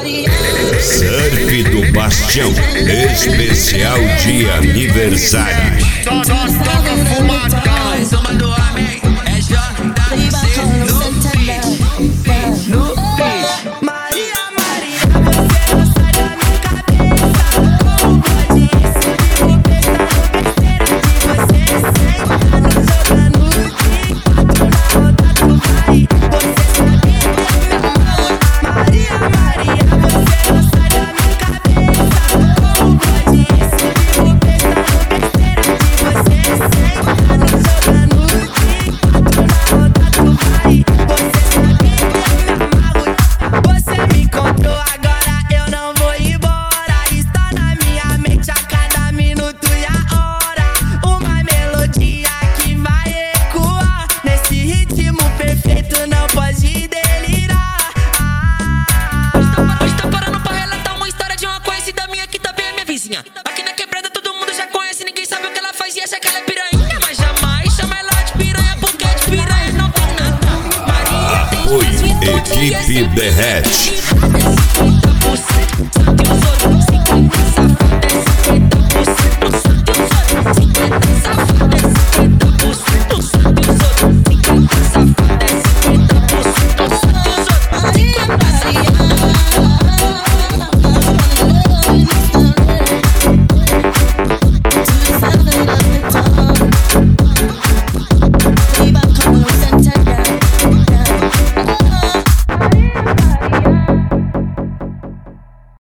Surf do Bastião, especial de aniversário. Só toca fumadão. Em cima do homem é JC no beat. Maria, você não sai da minha cabeça. Como pode isso? Vivo pensando besteira de você. Tá me jogando no TikTok, na roda tu vai. Você sabe que é meu amor. Maria, você não sai da minha cabeça. Como pode isso? Vivo pensando besteira de você. Tá me jogando no TikTok, na roda tu vai. Você sabe que eu me amarro. Você me contou, agora eu não vou embora. Está na minha mente a cada minuto e a hora. Uma melodia que vai ecoar. Nesse ritmo perfeito não pode delirar. Hoje tá parando pra relatar uma história de uma conhecida minha que também é minha vizinha. Aqui na quebrada todo mundo já conhece, ninguém sabe o que ela faz e acha que ela é piranha. Mas jamais chama ela de piranha, porque de piranha não tem nada. Maria tem Apoio Equipe Derrete. 50%